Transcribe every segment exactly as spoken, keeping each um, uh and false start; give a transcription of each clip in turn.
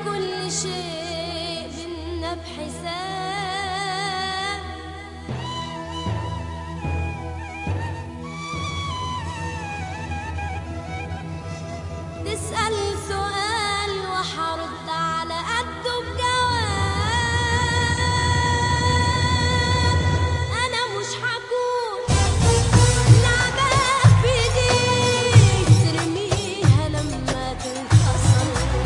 كل شيء بينا بحساب. تسأل سؤال وحرد على قده بجواب. أنا مش حكون لعبة في ايديك ترميها لما تنكسر،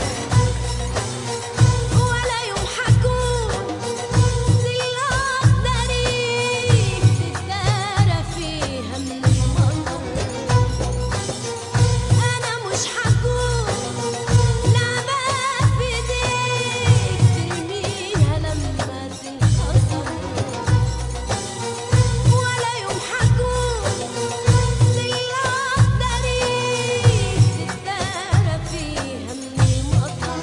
ولا يوم حكون ضلات داريك تتدارى فيها من المطر. أنا مش حكون لعبة في ايديك ترميها لما تنكسر، ولا يوم حكون ضلات داريك تتدارى فيها من المطر.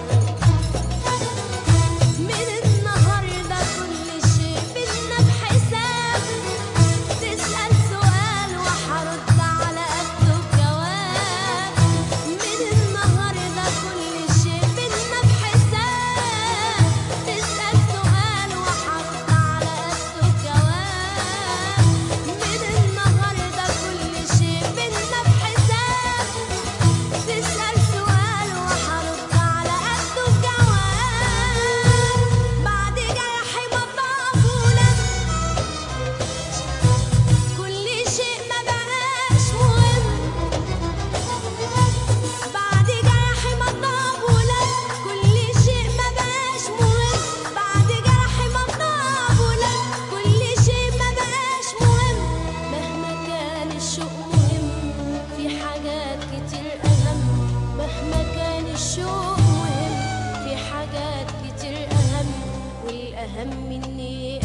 من النهاردة كل شيء بينا بحساب. تسأل سؤال وحرد على قده بجواب. من النهاردة كل شيء بينا بحساب. تسأل سؤال وحرد على قده بجواب. من النهاردة كل شيء بينا بحساب. تسأل سؤال وحرد على قده بجواب. بعد جرحي ما طابولك كل شيء ما بقاش مهم. بعد جرحي ما طابولك كل شيء ما بقاش مهم. بعد جرحي ما طابولك كل شيء ما بقاش مهم. مهما كان الشوق مهم في حاجات كتير أهم. مهما كان الشوق مهم في حاجات كتير أهم، والأهم إني